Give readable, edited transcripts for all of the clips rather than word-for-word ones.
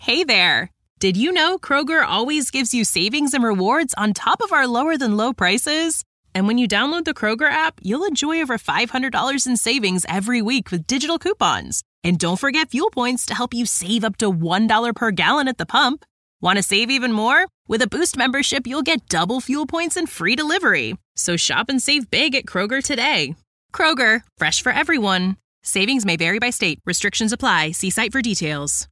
Hey there! Did you know Kroger always gives you savings and rewards on top of our lower-than-low prices? And when you download the Kroger app, you'll enjoy over $500 in savings every week with digital coupons. And don't forget fuel points to help you save up to $1 per gallon at the pump. Want to save even more? With a Boost membership, you'll get double fuel points and free delivery. So shop and save big at Kroger today. Kroger, fresh for everyone. Savings may vary by state. Restrictions apply. See site for details.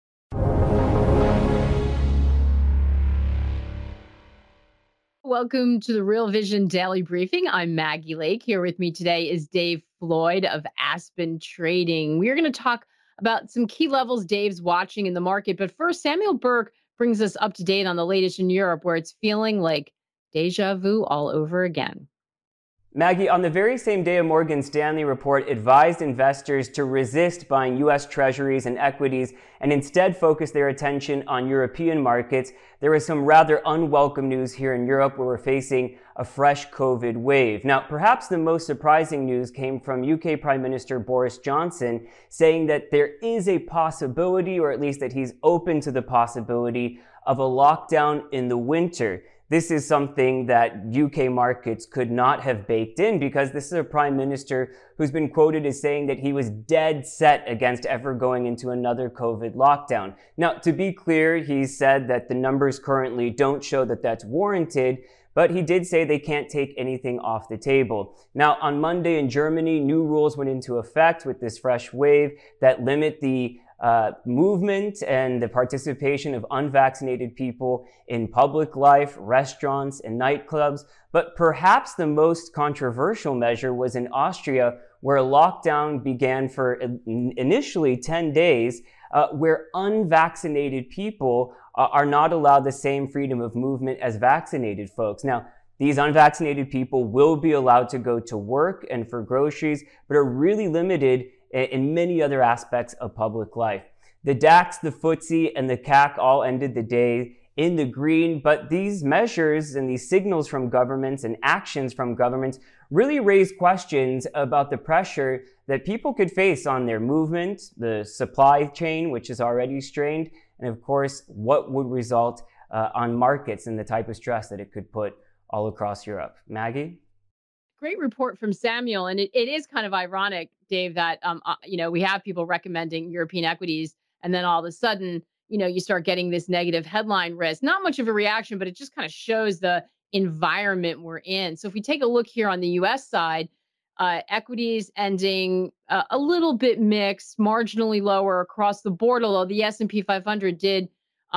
Welcome to the Real Vision Daily Briefing. I'm Maggie Lake. Here with me today is Dave Floyd of Aspen Trading. We are going to talk about some key levels Dave's watching in the market. But first, Samuel Burke brings us up to date on the latest in Europe, where it's feeling like deja vu all over again. Maggie, on the very same day, a Morgan Stanley report advised investors to resist buying U.S. treasuries and equities and instead focus their attention on European markets. There is some rather unwelcome news here in Europe where we're facing a fresh COVID wave. Now, perhaps the most surprising news came from UK Prime Minister Boris Johnson saying that there is a possibility, or at least that he's open to the possibility, of a lockdown in the winter. This is something that UK markets could not have baked in because this is a prime minister who's been quoted as saying that he was dead set against ever going into another COVID lockdown. Now, to be clear, he said that the numbers currently don't show that that's warranted, but he did say they can't take anything off the table. Now, on Monday in Germany, new rules went into effect with this fresh wave that limit the movement and the participation of unvaccinated people in public life, restaurants, and nightclubs. But perhaps the most controversial measure was in Austria, where a lockdown began for initially 10 days, where unvaccinated people are not allowed the same freedom of movement as vaccinated folks. Now, these unvaccinated people will be allowed to go to work and for groceries, but are really limited in many other aspects of public life. The DAX, the FTSE, and the CAC all ended the day in the green, but these measures and these signals from governments and actions from governments really raise questions about the pressure that people could face on their movement, the supply chain, which is already strained, and of course, what would result on markets and the type of stress that it could put all across Europe. Maggie? Great report from Samuel. And it is kind of ironic, Dave, that, we have people recommending European equities. And then all of a sudden, you start getting this negative headline risk. Not much of a reaction, but it just kind of shows the environment we're in. So if we take a look here on the U.S. side, equities ending a little bit mixed, marginally lower across the board, although the S&P 500 did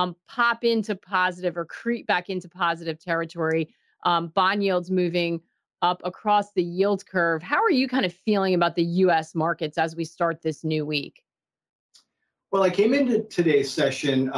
pop into positive or creep back into positive territory. Bond yields moving up across the yield curve. How are you kind of feeling about the U.S. markets as we start this new week? Well, I came into today's session,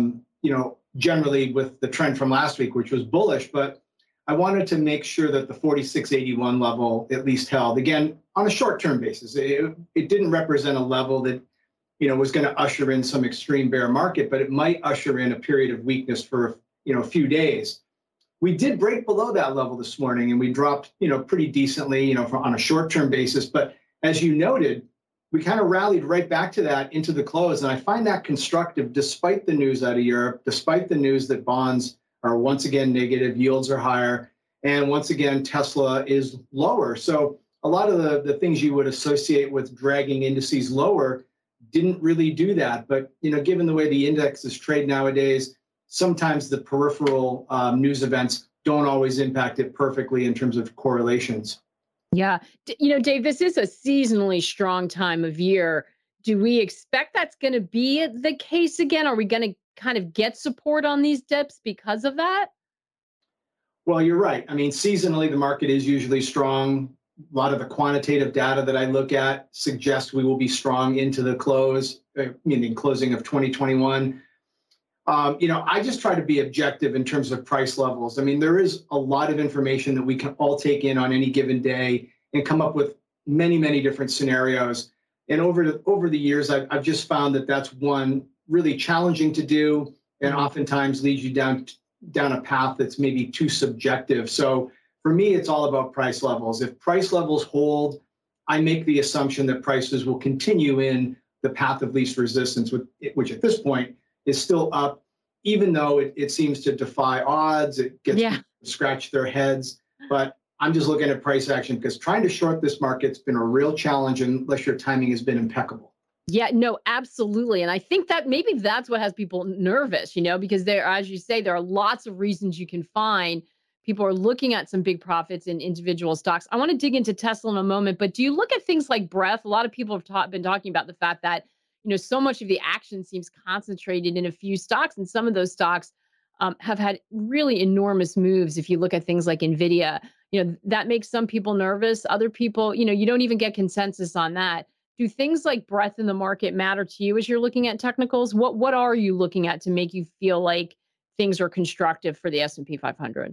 generally with the trend from last week, which was bullish, but I wanted to make sure that the 46.81 level at least held. Again, on a short-term basis, it didn't represent a level that, was going to usher in some extreme bear market, but it might usher in a period of weakness for, a few days. We did break below that level this morning, and we dropped, pretty decently, on a short-term basis. But as you noted, we kind of rallied right back to that into the close. And I find that constructive despite the news out of Europe, despite the news that bonds are once again negative, yields are higher, and once again, Tesla is lower. So a lot of the things you would associate with dragging indices lower didn't really do that. But, given the way the indexes trade nowadays, sometimes the peripheral news events don't always impact it perfectly in terms of correlations. Yeah. Dave, this is a seasonally strong time of year. Do we expect that's going to be the case again? Are we going to kind of get support on these dips because of that? Well, you're right. I mean, seasonally, the market is usually strong. A lot of the quantitative data that I look at suggests we will be strong into the close, meaning closing of 2021. I just try to be objective in terms of price levels. I mean, there is a lot of information that we can all take in on any given day and come up with many, many different scenarios. And over the years, I've just found that that's one really challenging to do, and oftentimes leads you down a path that's maybe too subjective. So for me, it's all about price levels. If price levels hold, I make the assumption that prices will continue in the path of least resistance, which at this point is still up, even though it seems to defy odds. It gets people to scratch their heads. But I'm just looking at price action because trying to short this market's been a real challenge unless your timing has been impeccable. Yeah, no, absolutely. And I think that maybe that's what has people nervous, because there, as you say, there are lots of reasons you can find. People are looking at some big profits in individual stocks. I want to dig into Tesla in a moment, but do you look at things like breadth? A lot of people have been talking about the fact that, so much of the action seems concentrated in a few stocks, and some of those stocks have had really enormous moves. If you look at things like NVIDIA, that makes some people nervous. Other people, you don't even get consensus on that. Do things like breadth in the market matter to you as you're looking at technicals? What are you looking at to make you feel like things are constructive for the S&P 500?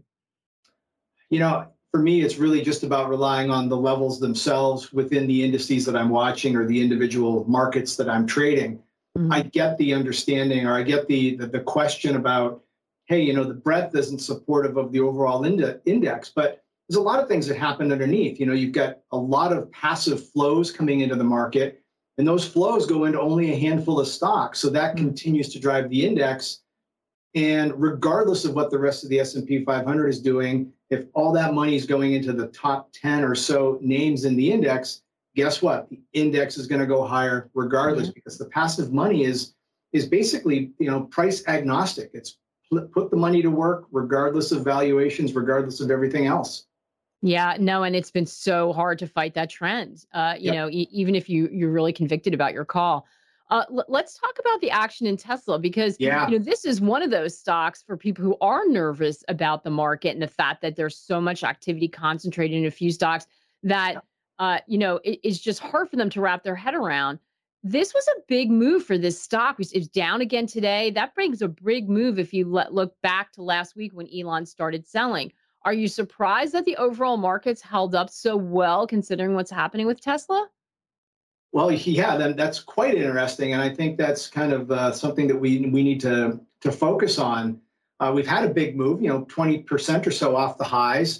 For me, it's really just about relying on the levels themselves within the indices that I'm watching or the individual markets that I'm trading. Mm-hmm. I get the understanding, or I get the question about, hey, the breadth isn't supportive of the overall index, but there's a lot of things that happen underneath. You've got a lot of passive flows coming into the market, and those flows go into only a handful of stocks. So that continues to drive the index. And regardless of what the rest of the S&P 500 is doing, if all that money is going into the top 10 or so names in the index, guess what? The index is going to go higher regardless, because the passive money is basically, price agnostic. It's put the money to work regardless of valuations, regardless of everything else. Yeah, no, and it's been so hard to fight that trend. Even if you're really convicted about your call. Let's talk about the action in Tesla, because this is one of those stocks for people who are nervous about the market and the fact that there's so much activity concentrated in a few stocks that it is just hard for them to wrap their head around. This was a big move for this stock. It's down again today. That brings a big move if you look back to last week when Elon started selling. Are you surprised that the overall markets held up so well considering what's happening with Tesla? Well, yeah, that's quite interesting, and I think that's kind of something that we need to focus on. We've had a big move, 20% or so off the highs.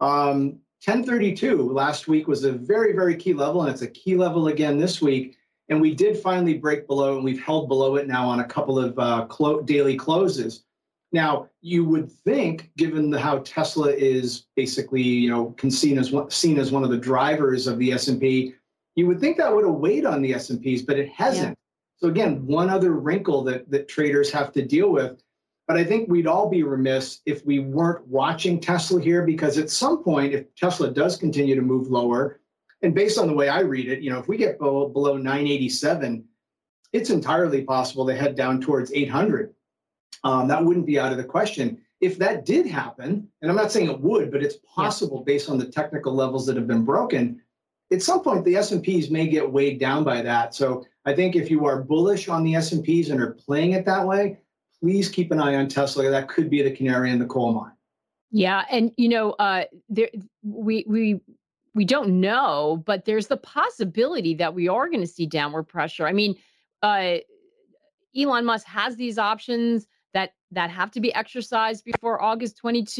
1032 last week was a very, very key level, and it's a key level again this week. And we did finally break below, and we've held below it now on a couple of daily closes. Now, you would think, given how Tesla is basically, seen as one of the drivers of the S&P, you would think that would have weighed on the S&Ps, but it hasn't. Yeah. So again, one other wrinkle that traders have to deal with. But I think we'd all be remiss if we weren't watching Tesla here, because at some point, if Tesla does continue to move lower, and based on the way I read it, if we get below 987, it's entirely possible to head down towards 800. That wouldn't be out of the question. If that did happen, and I'm not saying it would, but it's possible based on the technical levels that have been broken, at some point the S&Ps may get weighed down by that. So I think if you are bullish on the S&Ps and are playing it that way, please keep an eye on Tesla. That could be the canary in the coal mine. Yeah, and we don't know, but there's the possibility that we are going to see downward pressure. I mean, Elon Musk has these options that have to be exercised before August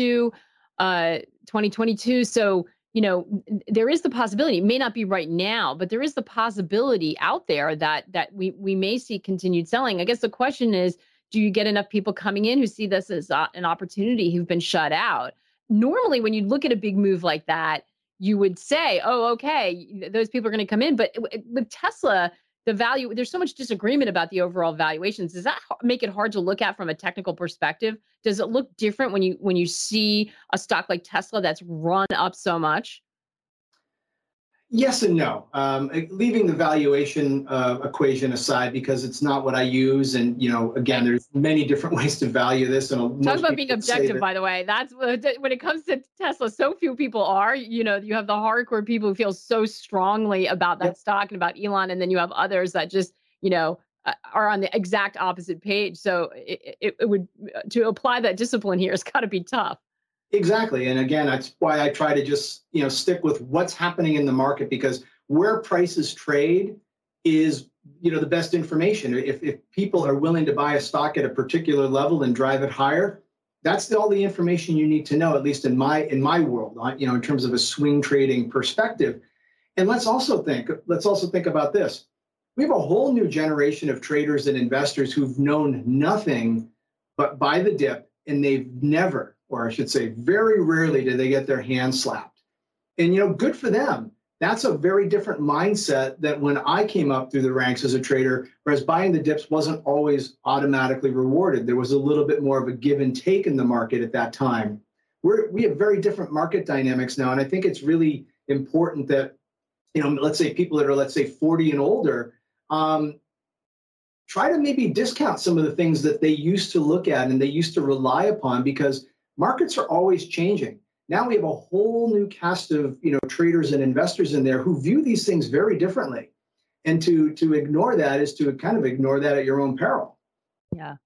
2022. So, there is the possibility. It may not be right now, but there is the possibility out there that we may see continued selling. I guess the question is, do you get enough people coming in who see this as an opportunity who've been shut out? Normally, when you look at a big move like that, you would say, oh, okay, those people are going to come in. But with Tesla, the value, there's so much disagreement about the overall valuations. Does that make it hard to look at from a technical perspective? Does it look different when you see a stock like Tesla that's run up so much? Yes and no. Leaving the valuation equation aside, because it's not what I use. And, again, there's many different ways to value this. And talk about being objective, by the way. That's when it comes to Tesla, so few people are. You have the hardcore people who feel so strongly about that stock and about Elon. And then you have others that just, are on the exact opposite page. So it would, to apply that discipline here, it's got to be tough. Exactly. And again, that's why I try to just, stick with what's happening in the market, because where prices trade is, the best information. If people are willing to buy a stock at a particular level and drive it higher, that's all the information you need to know, at least in my world, in terms of a swing trading perspective. And let's also think about this. we have a whole new generation of traders and investors who've known nothing but buy the dip, and they've never, or I should say very rarely, do they get their hands slapped. And, good for them. That's a very different mindset than when I came up through the ranks as a trader, whereas buying the dips wasn't always automatically rewarded. There was a little bit more of a give and take in the market at that time. We have very different market dynamics now, and I think it's really important that, let's say people that are, 40 and older, try to maybe discount some of the things that they used to look at and they used to rely upon, because markets are always changing. Now we have a whole new cast of, traders and investors in there who view these things very differently. And to ignore that is to kind of ignore that at your own peril. Yeah.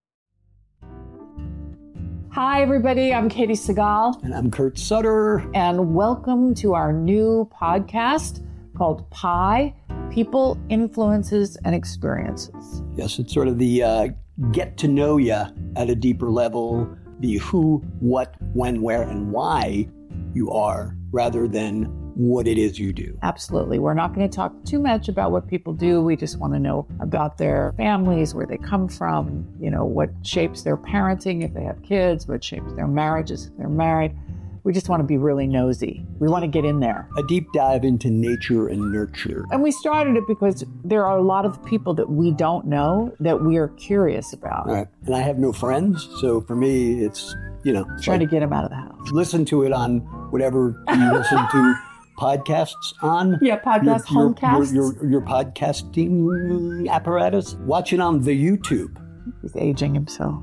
Hi, everybody. I'm Katie Segal. And I'm Kurt Sutter. And welcome to our new podcast called PIE, People, Influences, and Experiences. Yes, it's sort of the get to know you at a deeper level, the who, what, when, where, and why you are, rather than what it is you do. Absolutely. We're not going to talk too much about what people do. We just want to know about their families, where they come from, what shapes their parenting if they have kids, what shapes their marriages if they're married. We just want to be really nosy. We want to get in there. A deep dive into nature and nurture. And we started it because there are a lot of people that we don't know that we are curious about. Right. And I have no friends. So for me, it's, trying to get them out of the house. Listen to it on whatever you listen to podcasts on. Yeah, homecasts. Your podcasting apparatus. Watch it on the YouTube. He's aging himself.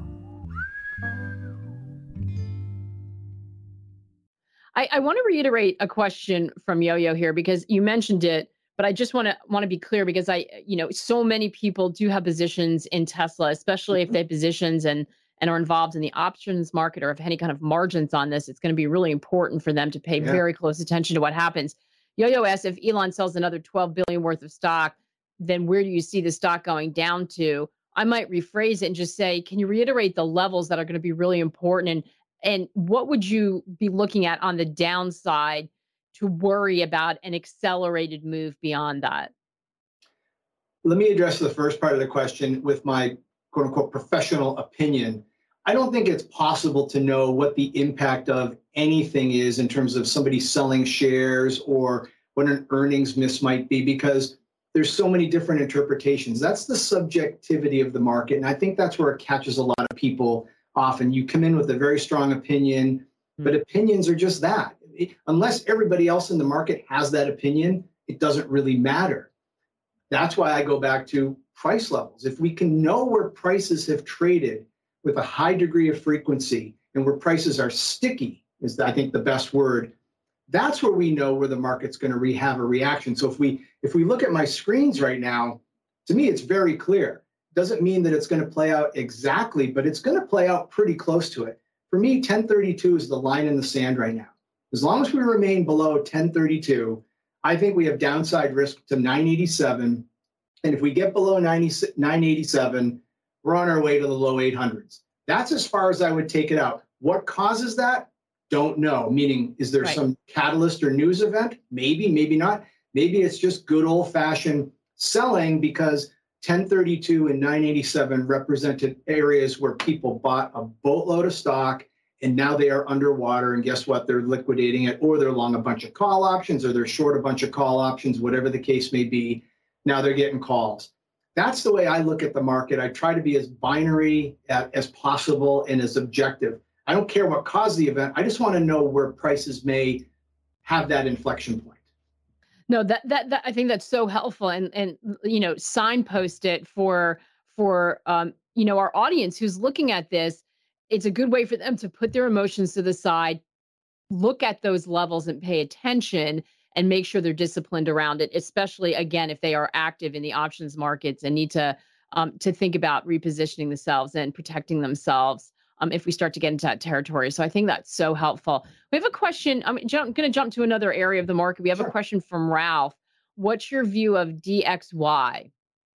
I want to reiterate a question from Yo-Yo here, because you mentioned it, but I just want to be clear, because so many people do have positions in Tesla, especially if they have positions and are involved in the options market or have any kind of margins on this. It's going to be really important for them to pay very close attention to what happens. Yo-Yo asked, if Elon sells another 12 billion worth of stock, then where do you see the stock going down to? I might rephrase it and just say, can you reiterate the levels that are going to be really important, and what would you be looking at on the downside to worry about an accelerated move beyond that? Let me address the first part of the question with my quote unquote professional opinion. I don't think it's possible to know what the impact of anything is in terms of somebody selling shares or what an earnings miss might be, because there's so many different interpretations. That's the subjectivity of the market. And I think that's where it catches a lot of people. Often you come in with a very strong opinion, but opinions are just that. Unless everybody else in the market has that opinion, it doesn't really matter. That's why I go back to price levels. If we can know where prices have traded with a high degree of frequency and where prices are sticky, is I think the best word, that's where we know where the market's going to have a reaction. So if we look at my screens right now, to me, it's very clear. Doesn't mean that it's going to play out exactly, but it's going to play out pretty close to it. For me, 1032 is the line in the sand right now. As long as we remain below 1032, I think we have downside risk to 987. And if we get below 987, we're on our way to the low 800s. That's as far as I would take it out. What causes that? Don't know. Meaning, is there some catalyst or news event? Maybe, maybe not. Maybe it's just good old-fashioned selling, because 1032 and 987 represented areas where people bought a boatload of stock and now they are underwater. And guess what? They're liquidating it, or they're long a bunch of call options, or they're short a bunch of call options, whatever the case may be. Now they're getting calls. That's the way I look at the market. I try to be as binary as possible and as objective. I don't care what caused the event. I just want to know where prices may have that inflection point. No, that I think that's so helpful, and signpost it for our audience who's looking at this. It's a good way for them to put their emotions to the side, look at those levels and pay attention, and make sure they're disciplined around it, especially, again, if they are active in the options markets and need to think about repositioning themselves and protecting themselves if we start to get into that territory. So I think that's so helpful. We have a question. I'm going to jump to another area of the market. We have a question from Ralph. What's your view of DXY?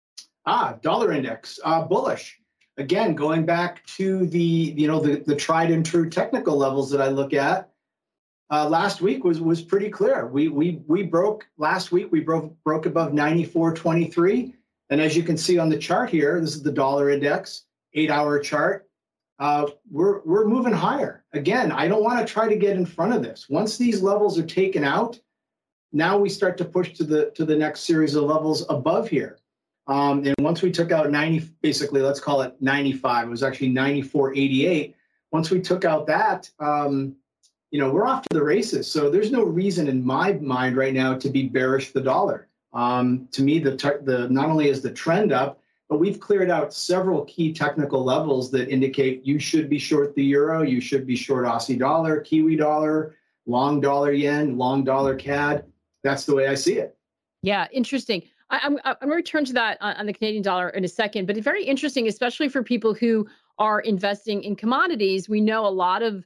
Dollar index, bullish. Again, going back to the tried and true technical levels that I look at. Last week was pretty clear. We broke last week. We broke above 94.23. And as you can see on the chart here, this is the dollar index, 8-hour chart. We're moving higher. Again, I don't want to try to get in front of this. Once these levels are taken out, now we start to push to the next series of levels above here. And once we took out 90, basically, let's call it 95. It was actually 94.88. Once we took out that, we're off to the races. So there's no reason in my mind right now to be bearish the dollar. To me, the not only is the trend up, but we've cleared out several key technical levels that indicate you should be short the euro, you should be short Aussie dollar, Kiwi dollar, long dollar yen, long dollar CAD. That's the way I see it. Yeah, interesting. I'm going to return to that on the Canadian dollar in a second, but it's very interesting, especially for people who are investing in commodities. We know a lot of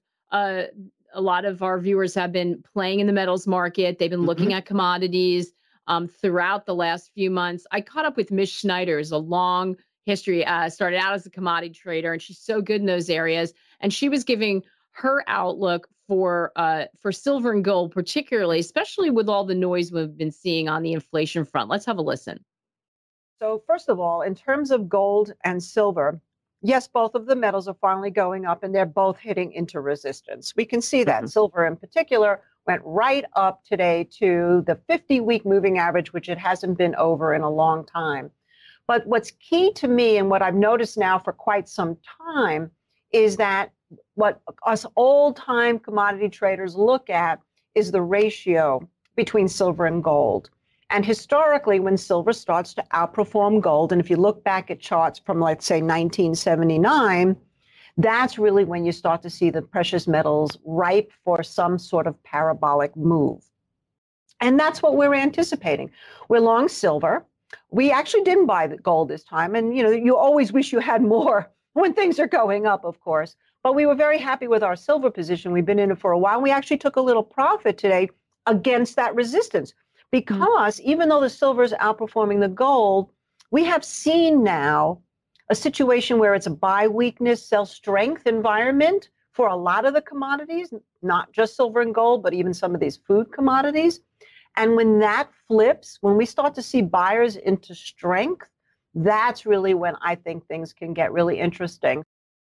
our viewers have been playing in the metals market. They've been looking at commodities throughout the last few months. I caught up with Miss Schneider's a long history, started out as a commodity trader, and she's so good in those areas. And she was giving her outlook for silver and gold, particularly, especially with all the noise we've been seeing on the inflation front. Let's have a listen. So first of all, in terms of gold and silver, yes, both of the metals are finally going up and they're both hitting into resistance. We can see that. Silver in particular went right up today to the 50-week moving average, which it hasn't been over in a long time. But what's key to me and what I've noticed now for quite some time is that what us old-time commodity traders look at is the ratio between silver and gold. And historically, when silver starts to outperform gold, and if you look back at charts from, let's say, 1979, that's really when you start to see the precious metals ripe for some sort of parabolic move. And that's what we're anticipating. We're long silver. We actually didn't buy the gold this time. And, you always wish you had more when things are going up, of course. But we were very happy with our silver position. We've been in it for a while. We actually took a little profit today against that resistance because even though the silver is outperforming the gold, we have seen now a situation where it's a buy weakness, sell strength environment for a lot of the commodities, not just silver and gold, but even some of these food commodities. And when that flips, when we start to see buyers into strength, that's really when I think things can get really interesting.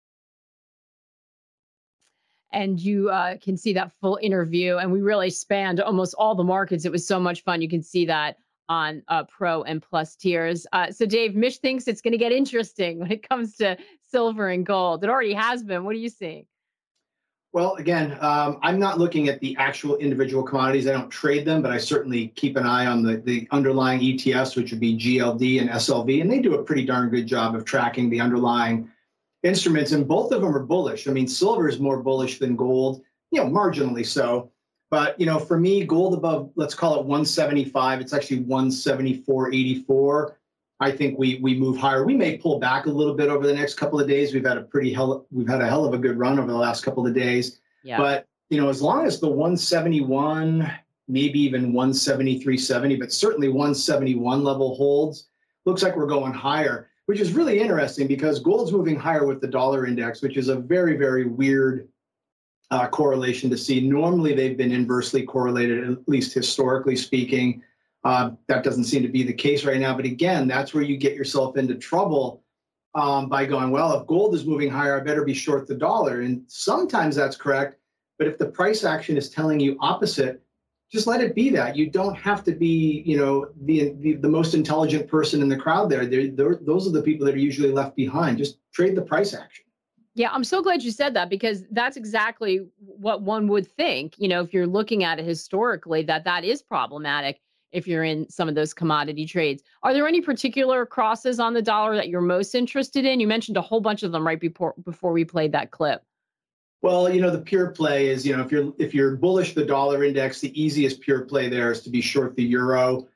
And you can see that full interview. And we really spanned almost all the markets. It was so much fun. You can see that on Pro and Plus tiers. So Dave, Mish thinks it's going to get interesting when it comes to silver and gold. It already has been. What are you seeing? Well, again, I'm not looking at the actual individual commodities. I don't trade them, but I certainly keep an eye on the underlying ETFs, which would be GLD and SLV. And they do a pretty darn good job of tracking the underlying instruments. And both of them are bullish. I mean, silver is more bullish than gold, marginally so. But, for me, gold above, let's call it 175, it's actually 174.84. I think we move higher. We may pull back a little bit over the next couple of days. We've had a hell of a good run over the last couple of days. Yeah. But, as long as the 171, maybe even 173.70, but certainly 171 level holds, looks like we're going higher, which is really interesting because gold's moving higher with the dollar index, which is a very, very weird correlation to see. Normally, they've been inversely correlated, at least historically speaking. That doesn't seem to be the case right now. But again, that's where you get yourself into trouble by going, well, if gold is moving higher, I better be short the dollar. And sometimes that's correct. But if the price action is telling you opposite, just let it be that. You don't have to be, the most intelligent person in the crowd there. Those are the people that are usually left behind. Just trade the price action. Yeah, I'm so glad you said that because that's exactly what one would think, if you're looking at it historically, that is problematic if you're in some of those commodity trades. Are there any particular crosses on the dollar that you're most interested in? You mentioned a whole bunch of them right before we played that clip. Well, the pure play is, if you're bullish the dollar index, the easiest pure play there is to be short the euro.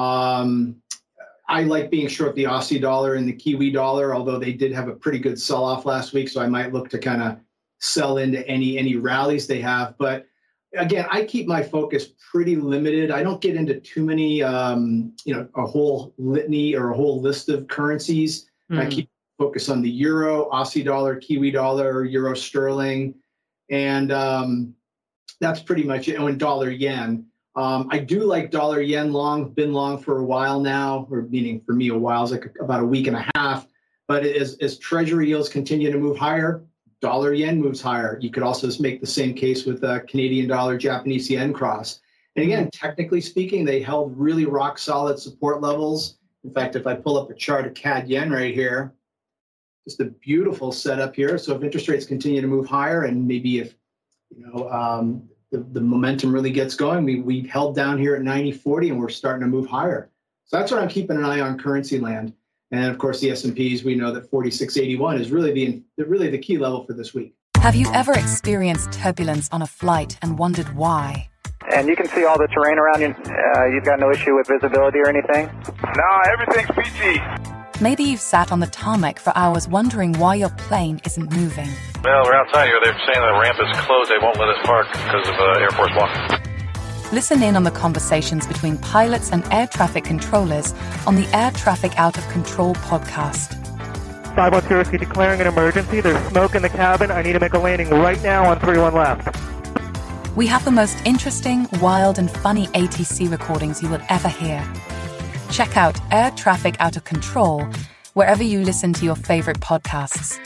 I like being short the Aussie dollar and the Kiwi dollar, although they did have a pretty good sell-off last week, so I might look to kind of sell into any rallies they have. But again, I keep my focus pretty limited. I don't get into too many, a whole litany or a whole list of currencies. I keep focus on the euro, Aussie dollar, Kiwi dollar, euro sterling, and that's pretty much it. And dollar yen. I do like dollar yen long, been long for a while now, or meaning for me a while is like about a week and a half. But as treasury yields continue to move higher, dollar yen moves higher. You could also make the same case with Canadian dollar, Japanese yen cross. And again, technically speaking, they held really rock solid support levels. In fact, if I pull up a chart of CAD yen right here, just a beautiful setup here. So if interest rates continue to move higher, and maybe if the momentum really gets going, we held down here at 90.40 and we're starting to move higher. So that's what I'm keeping an eye on currency land. And of course, the S&Ps, we know that 46.81 is really the key level for this week. Have you ever experienced turbulence on a flight and wondered why? And you can see all the terrain around you. You've got no issue with visibility or anything? No, everything's peachy. Maybe you've sat on the tarmac for hours wondering why your plane isn't moving. Well, we're outside here. They're saying the ramp is closed. They won't let us park because of Air Force One. Listen in on the conversations between pilots and air traffic controllers on the Air Traffic Out of Control podcast. 510, declaring an emergency. There's smoke in the cabin. I need to make a landing right now on 31 left. We have the most interesting, wild, and funny ATC recordings you will ever hear. Check out Air Traffic Out of Control wherever you listen to your favorite podcasts.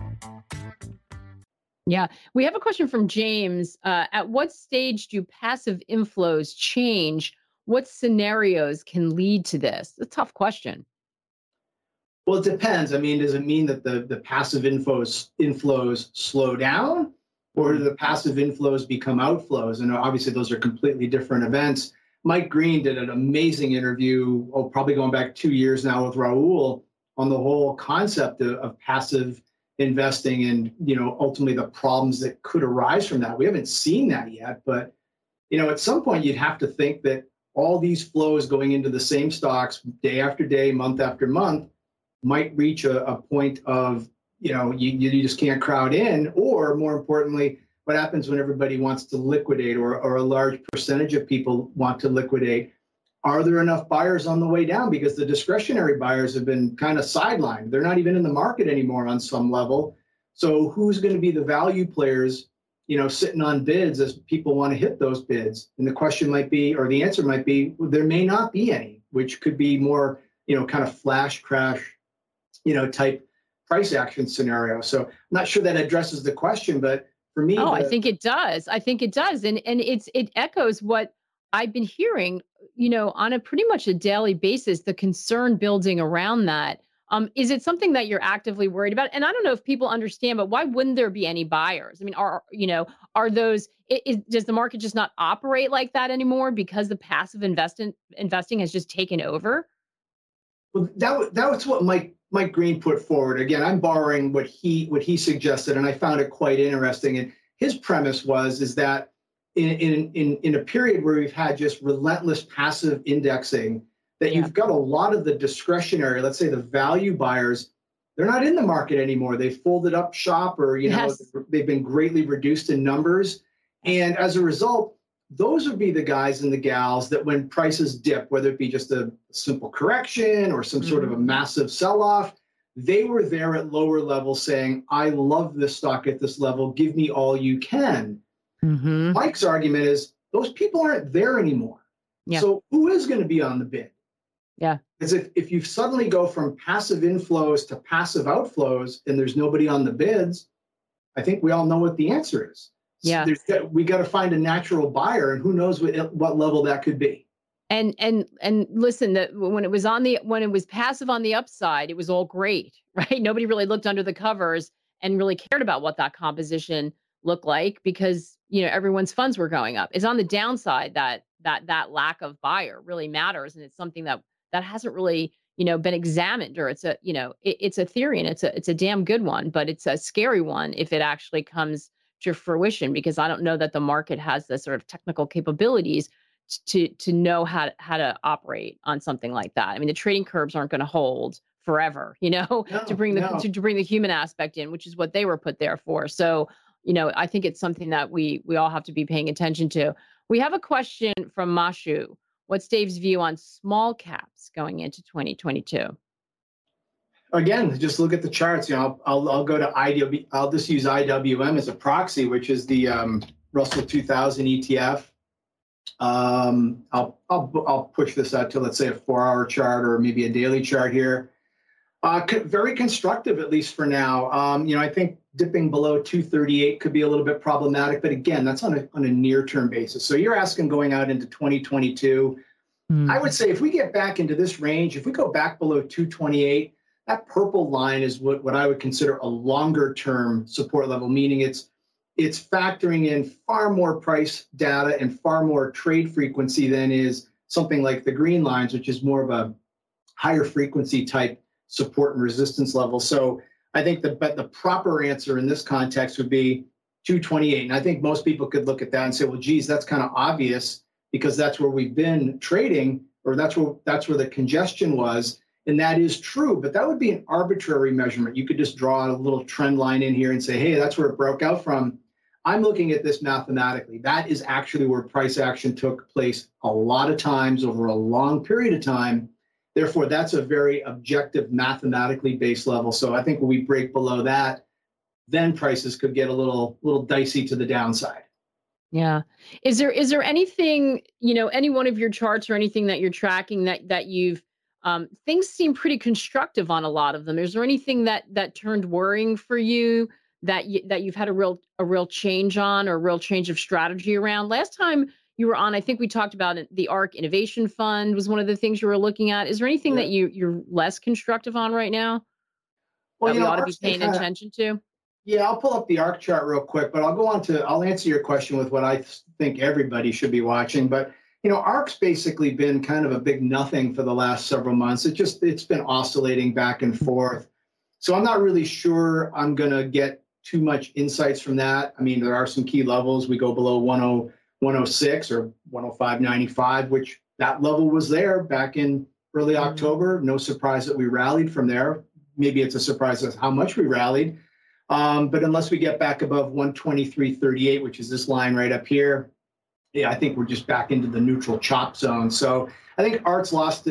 Yeah. We have a question from James. At what stage do passive inflows change? What scenarios can lead to this? It's a tough question. Well, it depends. I mean, does it mean that the passive inflows slow down, or do the passive inflows become outflows? And obviously, those are completely different events. Mike Green did an amazing interview, probably going back 2 years now, with Raul on the whole concept of passive investing and, ultimately the problems that could arise from that. We haven't seen that yet, but, at some point you'd have to think that all these flows going into the same stocks day after day, month after month, might reach a point of, you just can't crowd in, or more importantly, what happens when everybody wants to liquidate, or a large percentage of people want to liquidate? Are there enough buyers on the way down? Because the discretionary buyers have been kind of sidelined. They're not even in the market anymore on some level. So who's going to be the value players, sitting on bids as people want to hit those bids? And the question might be, or the answer might be, well, there may not be any, which could be more, kind of flash crash, type price action scenario. So I'm not sure that addresses the question, but for me, I think it does. And it echoes what I've been hearing, on a pretty much a daily basis, the concern building around that. Is it something that you're actively worried about? And I don't know if people understand, but why wouldn't there be any buyers? I mean, does the market just not operate like that anymore because the passive investing has just taken over? Well, that was what Mike Green put forward. Again, I'm borrowing what he suggested, and I found it quite interesting. And his premise is that in a period where we've had just relentless passive indexing, that you've got a lot of the discretionary, let's say the value buyers, they're not in the market anymore. They've folded up shop, or they've been greatly reduced in numbers. And as a result, those would be the guys and the gals that when prices dip, whether it be just a simple correction or some sort of a massive sell-off, they were there at lower levels saying, I love this stock at this level. Give me all you can. Mm-hmm. Mike's argument is those people aren't there anymore. Yeah. So who is going to be on the bid? Yeah. Because if you suddenly go from passive inflows to passive outflows and there's nobody on the bids, I think we all know what the answer is. Yeah. We got to find a natural buyer, and who knows what level that could be. And listen, when it was passive on the upside, it was all great, right? Nobody really looked under the covers and really cared about what that composition looked like, because everyone's funds were going up. It's on the downside that lack of buyer really matters, and it's something that hasn't really been examined, or it's a theory, and it's a damn good one, but it's a scary one if it actually comes to fruition, because I don't know that the market has the sort of technical capabilities to know how to operate on something like that. I mean, the trading curves aren't going to hold forever, to bring the human aspect in, which is what they were put there for. So, I think it's something that we all have to be paying attention to. We have a question from Mashu. What's Dave's view on small caps going into 2022? Again, just look at the charts. I'll go to IW. I'll just use IWM as a proxy, which is the Russell 2000 ETF. I'll push this out to, let's say, a 4-hour chart or maybe a daily chart here. Very constructive, at least for now. I think dipping below 238 could be a little bit problematic, but again, that's on a near-term basis. So you're asking going out into 2022. I would say if we get back into this range, if we go back below 228, that purple line is what I would consider a longer-term support level, meaning it's factoring in far more price data and far more trade frequency than is something like the green lines, which is more of a higher frequency type support and resistance level. So I think the proper answer in this context would be 228. And I think most people could look at that and say, well, geez, that's kind of obvious because that's where we've been trading, or that's where the congestion was. And that is true, but that would be an arbitrary measurement. You could just draw a little trend line in here and say, hey, that's where it broke out from. I'm looking at this mathematically. That is actually where price action took place a lot of times over a long period of time. Therefore, that's a very objective, mathematically based level. So I think when we break below that, then prices could get a little dicey to the downside. Yeah. Is there anything, any one of your charts or anything that you're tracking that you've things seem pretty constructive on a lot of them? Is there anything that turned worrying for you that you've had a real change on, or a real change of strategy around? Last time you were on, I think we talked about it, the ARK Innovation Fund was one of the things you were looking at. Is there anything that you're less constructive on right now that we ought to be paying attention to? Yeah, I'll pull up the ARK chart real quick, but I'll answer your question with what I think everybody should be watching. But ARK's basically been kind of a big nothing for the last several months. It's been oscillating back and forth. So I'm not really sure I'm going to get too much insights from that. I mean, there are some key levels. We go below 106 or 105.95, which that level was there back in early October. No surprise that we rallied from there. Maybe it's a surprise as how much we rallied. But unless we get back above 123.38, which is this line right up here, yeah, I think we're just back into the neutral chop zone. So I think ARK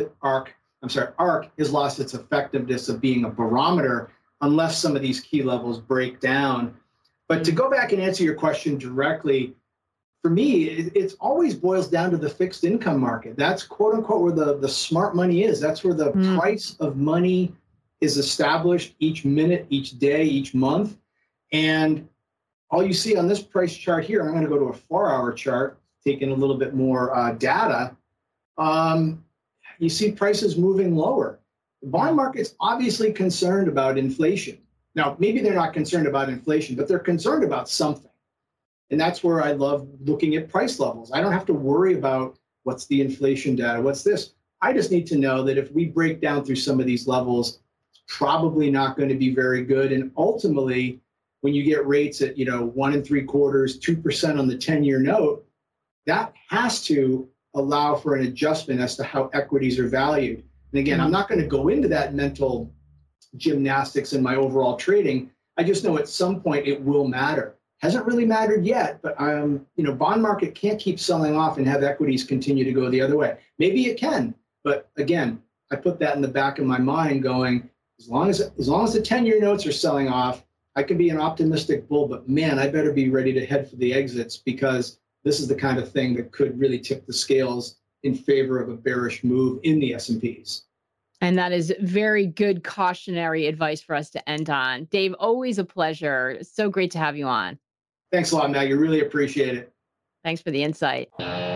has lost its effectiveness of being a barometer unless some of these key levels break down. But to go back and answer your question directly, for me, it always boils down to the fixed income market. That's quote unquote where the smart money is. That's where the price of money is established each minute, each day, each month. And all you see on this price chart here, I'm going to go to a 4-hour chart, taking a little bit more data. You see prices moving lower. The bond market's obviously concerned about inflation. Now, maybe they're not concerned about inflation, but they're concerned about something. And that's where I love looking at price levels. I don't have to worry about what's the inflation data, what's this. I just need to know that if we break down through some of these levels, it's probably not going to be very good. And ultimately, when you get rates at 1 3/4, 2% on the 10-year note, that has to allow for an adjustment as to how equities are valued. And again, I'm not going to go into that mental gymnastics in my overall trading. I just know at some point it will matter. Hasn't really mattered yet, but bond market can't keep selling off and have equities continue to go the other way. Maybe it can, but again, I put that in the back of my mind going, as long as the 10-year notes are selling off, I can be an optimistic bull, but man, I better be ready to head for the exits because this is the kind of thing that could really tip the scales in favor of a bearish move in the S&Ps. And that is very good cautionary advice for us to end on. Dave, always a pleasure. It's so great to have you on. Thanks a lot, Maggie. Really appreciate it. Thanks for the insight.